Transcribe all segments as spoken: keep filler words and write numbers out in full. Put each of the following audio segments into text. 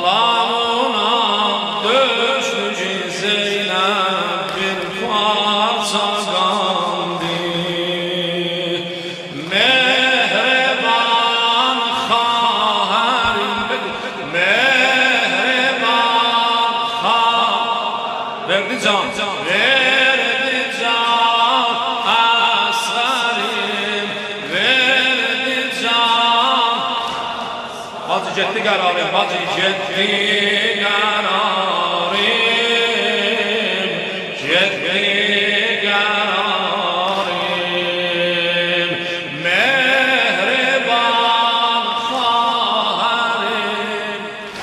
Balamına düştü Zeynep bir parça gandı. Mehriban harim, mehriban harim. Verdi can, verdi can asgarim, verdi can. Bacı getdi qərarım, bacı getdi qərarım, getdi qərarım. Mehriban xaharim,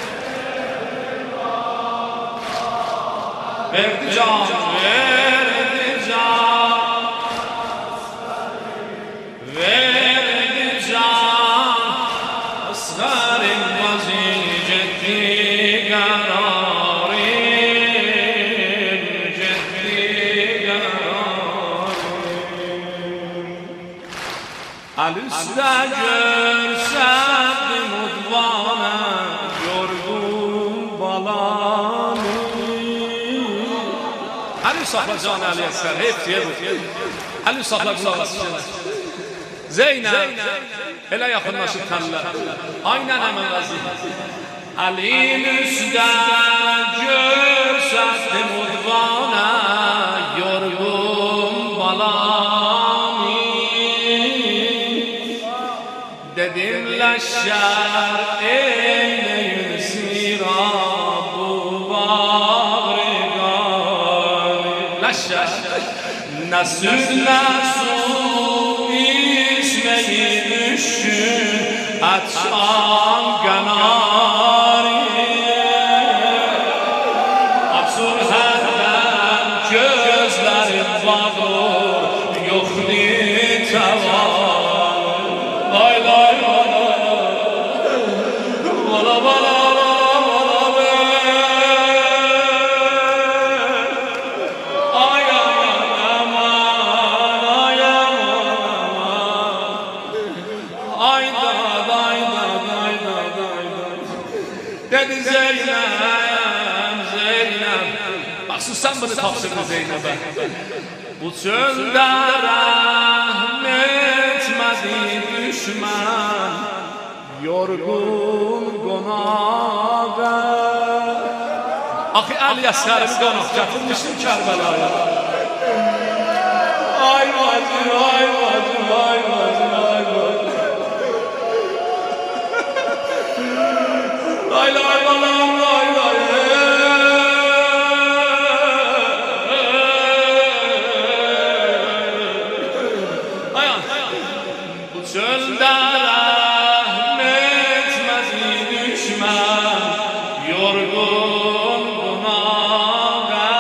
verdi can, verdi can, verdi can asgarim. Bacı getdi qərarım, getdi qərarım. Əl-üstə görsədim udvana yorgun balamı. Əli saxla can Əli Əsgər, hep diye bu. Əli saxla qulaq asın. Zeynep, elə yaxınlaşıb təllər. Aynən həmən vəziyyət. Əlin üstə görsədim udvana yorgun balamı. Dedim leşşər eyleyin sirab bu bağrı gani. Leşşər nə süt nə su içmeyi düşün açan qanari. Açur hərdən gözlərim bağır yoxdur təvar. Lay lay bala bala bala bala be. Ay aman aman ay aman aman. Ay da day da day da day da. Dedi Zeynep, Zeynep. Bak sus sen bunu tavsiye Zeynep'e. Bu çölde rahm etmedi düşman yorgun qonağa. Axı Əli Əsgərimi qonaq gətirmişdim Kərbəlaya. Ay bacım, ay bacım, ay bacım, ay bacım. Lay lay balam, lay lay. Ayan, bu çöldə rahm etmədi düşman yorgun qonağa.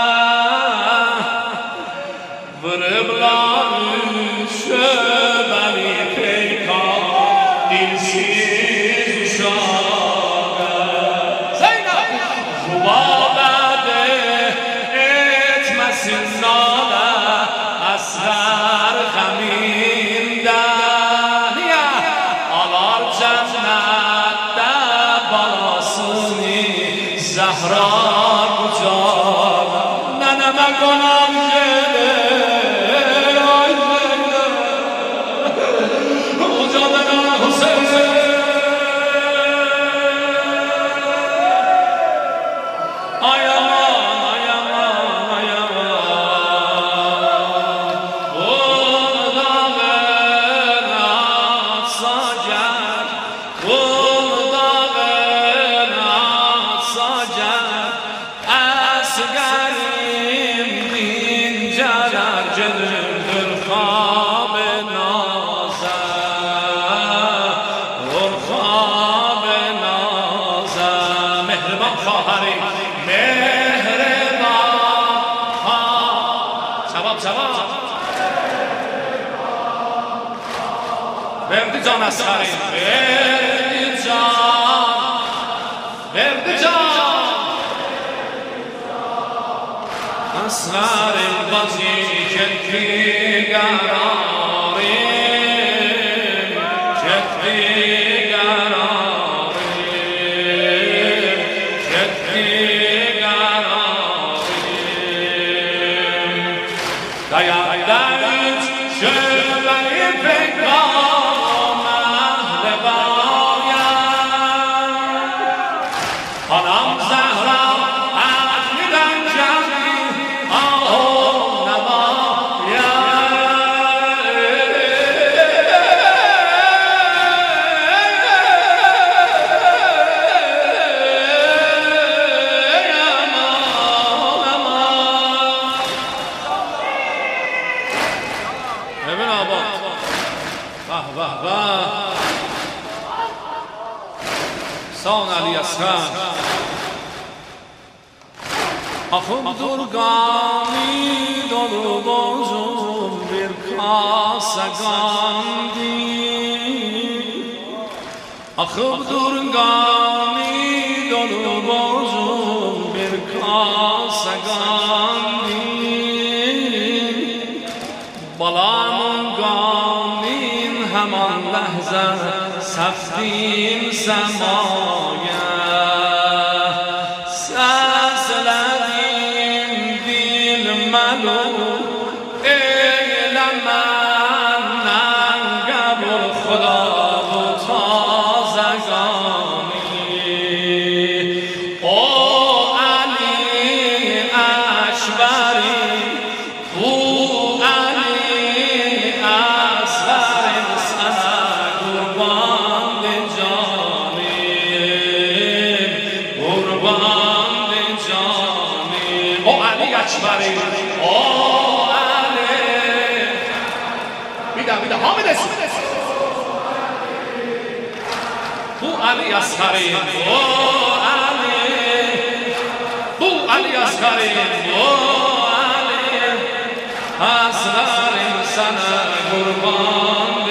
Vırıblar şöbəni peykan dilsiz uşağa. Zeynep! Rubabədə etməsin nalə əsər xəmindən. Alar cənnətdə balasını Zəhra qucağa. Nənəmə qonaq gedir ay Zeynep. Ucadan Hüseyin. Ay aman, ay aman, ay aman. Qulağın atsa gəl, qulağın atsa gəl. Əsgərim dincələr gedir xab-ı nazə, xab-ı nazə. Mehriban xaharim, mehriban xaharim. Cavab, cavab. Verdi can əsgərim, verdi can, verdi can. Asgarim bacı getdi qərarım, getdi qərarım. خانم زهرا اهمیدن جمعی آه نمایم ابن آباد به به به سان علی اصغر آخم درگانی دلو بازم bir kasagandi آخم درگانی دلو بازم bir kasagandi بالامون همان لحظه سفتیم سمایه سسلدیم دیل ملو ایلمن ننگبر خدا و تازگانی او علی اشبری او اکبری او علی بیدا بیدا حامد است او علی اصغری او علی او علی اصغری او علی اصغر سنه قربان